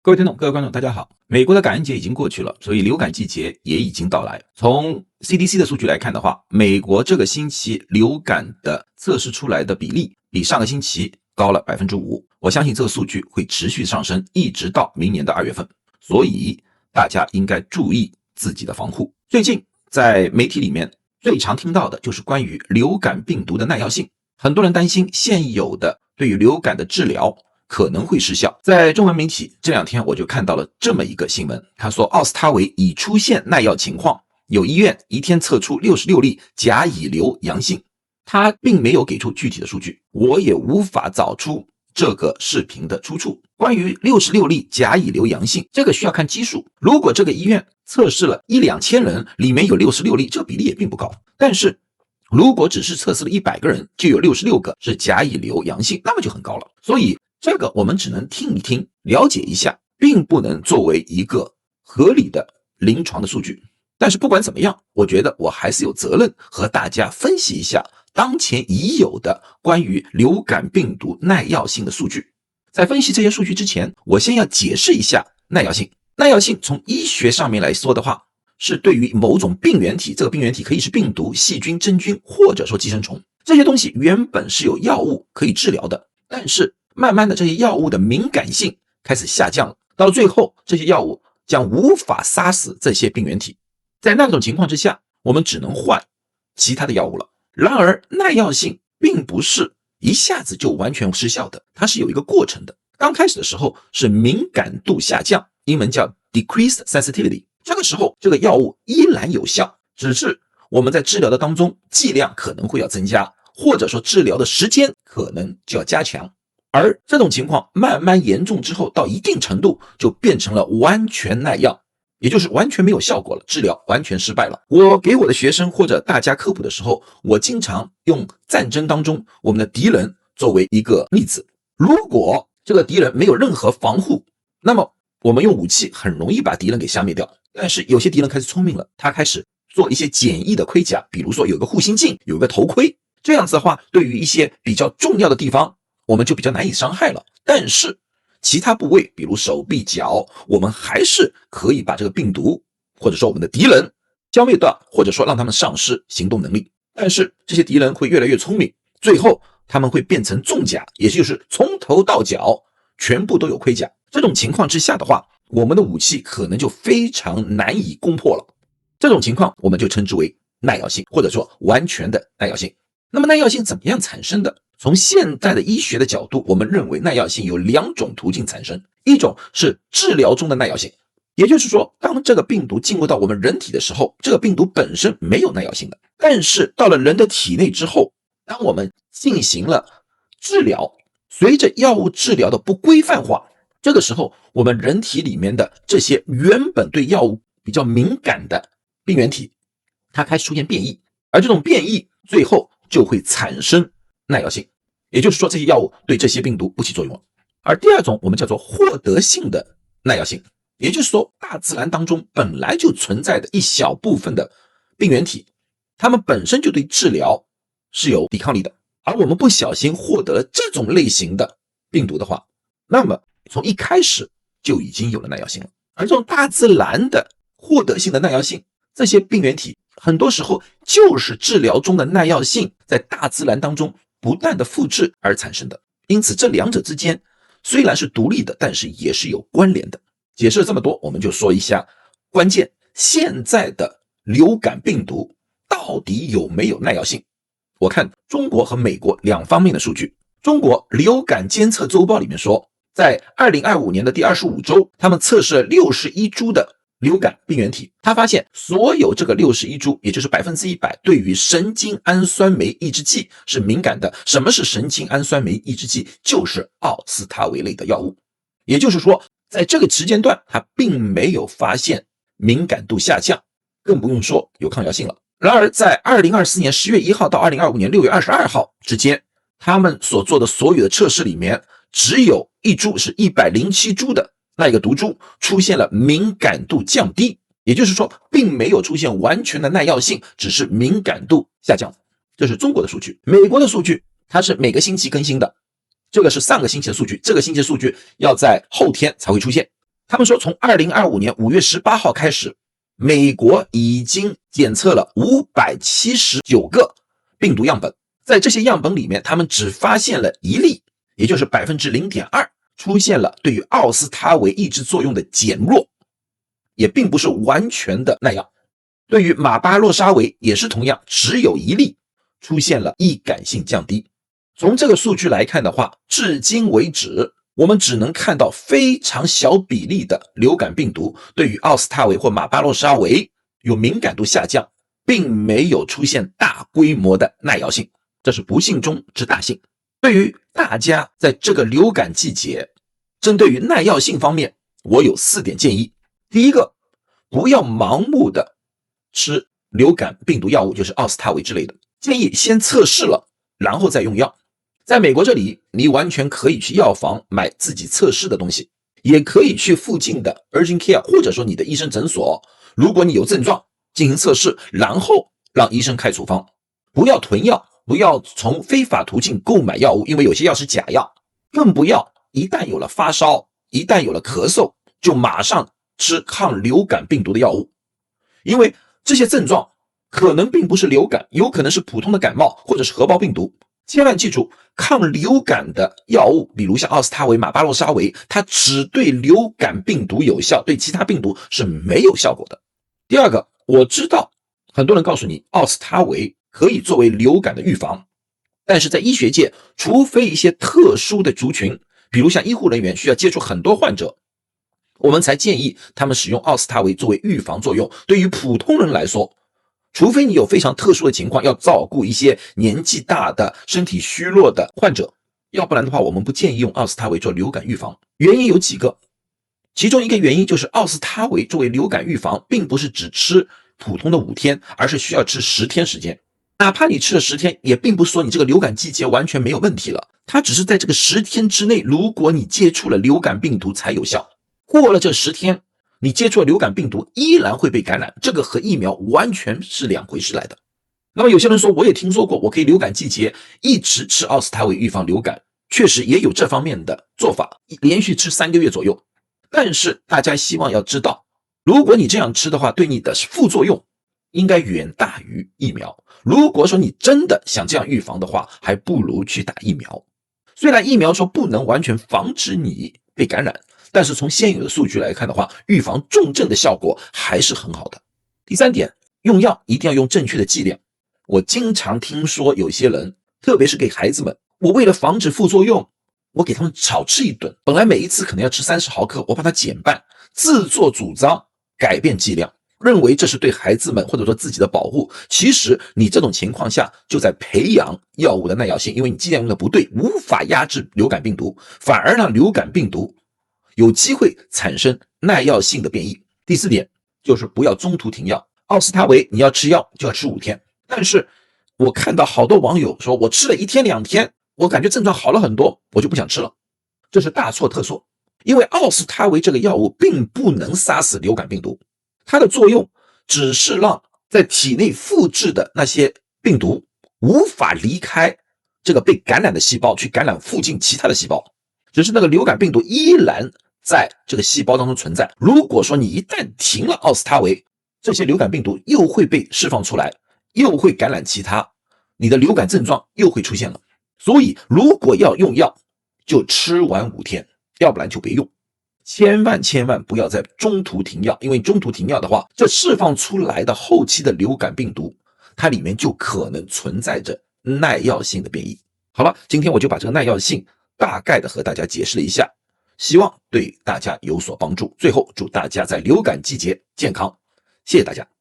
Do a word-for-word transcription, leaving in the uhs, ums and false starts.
各位听众、各位观众，大家好。美国的感恩节已经过去了，所以流感季节也已经到来。从 C D C 的数据来看的话，美国这个星期流感的测试出来的比例比上个星期高了 百分之五。我相信这个数据会持续上升，一直到明年的二月份。所以大家应该注意自己的防护。最近在媒体里面最常听到的就是关于流感病毒的耐药性，很多人担心现有的对于流感的治疗可能会失效。在中文媒体这两天我就看到了这么一个新闻，他说奥司他韦已出现耐药情况，有医院一天测出六十六例甲乙流阳性。他并没有给出具体的数据，我也无法找出这个视频的出处。关于六十六例甲乙流阳性，这个需要看基数。如果这个医院测试了一两千人，里面有六十六例，这比例也并不高。但是如果只是测试了一百个人，就有六十六个是甲乙流阳性，那么就很高了。所以这个我们只能听一听，了解一下，并不能作为一个合理的临床的数据。但是不管怎么样，我觉得我还是有责任和大家分析一下当前已有的关于流感病毒耐药性的数据。在分析这些数据之前，我先要解释一下耐药性。耐药性从医学上面来说的话，是对于某种病原体，这个病原体可以是病毒、细菌、真菌或者说寄生虫，这些东西原本是有药物可以治疗的，但是慢慢的这些药物的敏感性开始下降了，到最后这些药物将无法杀死这些病原体。在那种情况之下，我们只能换其他的药物了。然而耐药性并不是一下子就完全失效的，它是有一个过程的。刚开始的时候是敏感度下降，英文叫 decreased sensitivity， 这个时候这个药物依然有效，只是我们在治疗的当中剂量可能会要增加，或者说治疗的时间可能就要加强。而这种情况慢慢严重之后，到一定程度就变成了完全耐药，也就是完全没有效果了，治疗完全失败了。我给我的学生或者大家科普的时候，我经常用战争当中我们的敌人作为一个例子。如果这个敌人没有任何防护，那么我们用武器很容易把敌人给消灭掉。但是有些敌人开始聪明了，他开始做一些简易的盔甲，比如说有个护心镜，有个头盔，这样子的话，对于一些比较重要的地方我们就比较难以伤害了。但是其他部位比如手臂脚，我们还是可以把这个病毒或者说我们的敌人消灭掉，或者说让他们丧失行动能力。但是这些敌人会越来越聪明，最后他们会变成重甲，也就是从头到脚全部都有盔甲。这种情况之下的话，我们的武器可能就非常难以攻破了。这种情况我们就称之为耐药性，或者说完全的耐药性。那么耐药性怎么样产生的？从现代的医学的角度，我们认为耐药性有两种途径产生。一种是治疗中的耐药性，也就是说当这个病毒进入到我们人体的时候，这个病毒本身没有耐药性的，但是到了人的体内之后，当我们进行了治疗，随着药物治疗的不规范化，这个时候我们人体里面的这些原本对药物比较敏感的病原体，它开始出现变异，而这种变异最后就会产生耐药性，也就是说这些药物对这些病毒不起作用了。而第二种我们叫做获得性的耐药性，也就是说大自然当中本来就存在的一小部分的病原体，它们本身就对治疗是有抵抗力的，而我们不小心获得了这种类型的病毒的话，那么从一开始就已经有了耐药性了。而这种大自然的获得性的耐药性，这些病原体很多时候就是治疗中的耐药性在大自然当中不断的复制而产生的。因此这两者之间虽然是独立的，但是也是有关联的。解释了这么多，我们就说一下关键，现在的流感病毒到底有没有耐药性。我看中国和美国两方面的数据。中国流感监测周报里面说，在二零二五年的第二十五周，他们测试了六十一株的流感病原体，他发现所有这个六十一株，也就是 百分之百 对于神经氨酸酶抑制剂是敏感的。什么是神经氨酸酶抑制剂？就是奥司他韦类的药物。也就是说在这个时间段它并没有发现敏感度下降，更不用说有抗药性了。然而在二零二四年十月一号到二零二五年六月二十二号之间，他们所做的所有的测试里面，只有一株是一百零七株的那一个毒株出现了敏感度降低，也就是说并没有出现完全的耐药性，只是敏感度下降。这是中国的数据。美国的数据它是每个星期更新的，这个是上个星期的数据，这个星期的数据要在后天才会出现。 他们说从二零二五年五月十八号开始，美国已经检测了五百七十九个病毒样本，在这些样本里面，他们只发现了一例，也就是 百分之零点二 出现了对于奥司他韦抑制作用的减弱，也并不是完全的那样。对于马巴洛沙韦也是同样，只有一例出现了易感性降低。从这个数据来看的话，至今为止我们只能看到非常小比例的流感病毒对于奥司他韦或马巴洛沙韦有敏感度下降，并没有出现大规模的耐药性，这是不幸中之大幸。对于大家在这个流感季节，针对于耐药性方面，我有四点建议。第一个，不要盲目的吃流感病毒药物，就是奥司他韦之类的，建议先测试了，然后再用药。在美国这里，你完全可以去药房买自己测试的东西，也可以去附近的 Urgent Care 或者说你的医生诊所，如果你有症状进行测试，然后让医生开处方。不要囤药，不要从非法途径购买药物，因为有些药是假药。更不要一旦有了发烧，一旦有了咳嗽，就马上吃抗流感病毒的药物，因为这些症状可能并不是流感，有可能是普通的感冒或者是核胞病毒。千万记住，抗流感的药物，比如像奥司他韦、马巴洛沙韦，它只对流感病毒有效，对其他病毒是没有效果的。第二个，我知道很多人告诉你奥司他韦可以作为流感的预防，但是在医学界，除非一些特殊的族群，比如像医护人员需要接触很多患者，我们才建议他们使用奥司他韦作为预防作用。对于普通人来说，除非你有非常特殊的情况，要照顾一些年纪大的身体虚弱的患者，要不然的话我们不建议用奥司他韦做流感预防。原因有几个，其中一个原因就是奥司他韦作为流感预防并不是只吃普通的五天，而是需要吃十天时间。哪怕你吃了十天，也并不是说你这个流感季节完全没有问题了，它只是在这个十天之内，如果你接触了流感病毒才有效。过了这十天，你接触了流感病毒依然会被感染，这个和疫苗完全是两回事来的。那么有些人说，我也听说过，我可以流感季节一直吃奥司他韦预防流感，确实也有这方面的做法，连续吃三个月左右。但是大家希望要知道，如果你这样吃的话，对你的副作用应该远大于疫苗。如果说你真的想这样预防的话，还不如去打疫苗。虽然疫苗说不能完全防止你被感染，但是从现有的数据来看的话，预防重症的效果还是很好的。第三点，用药一定要用正确的剂量。我经常听说有些人，特别是给孩子们，我为了防止副作用，我给他们少吃一顿，本来每一次可能要吃三十毫克，我把它减半，自作主张改变剂量，认为这是对孩子们或者说自己的保护。其实你这种情况下就在培养药物的耐药性，因为你剂量用的不对，无法压制流感病毒，反而让流感病毒有机会产生耐药性的变异。第四点就是不要中途停药。奥司他韦你要吃药就要吃五天，但是我看到好多网友说，我吃了一天两天，我感觉症状好了很多，我就不想吃了。这是大错特错，因为奥司他韦这个药物并不能杀死流感病毒，它的作用只是让在体内复制的那些病毒无法离开这个被感染的细胞去感染附近其他的细胞，只是那个流感病毒依然在这个细胞当中存在。如果说你一旦停了奥司他韦，这些流感病毒又会被释放出来，又会感染其他，你的流感症状又会出现了。所以如果要用药，就吃完五天，要不然就别用。千万千万不要在中途停药，因为中途停药的话，这释放出来的后期的流感病毒，它里面就可能存在着耐药性的变异。好了，今天我就把这个耐药性大概的和大家解释了一下，希望对大家有所帮助。最后祝大家在流感季节健康，谢谢大家。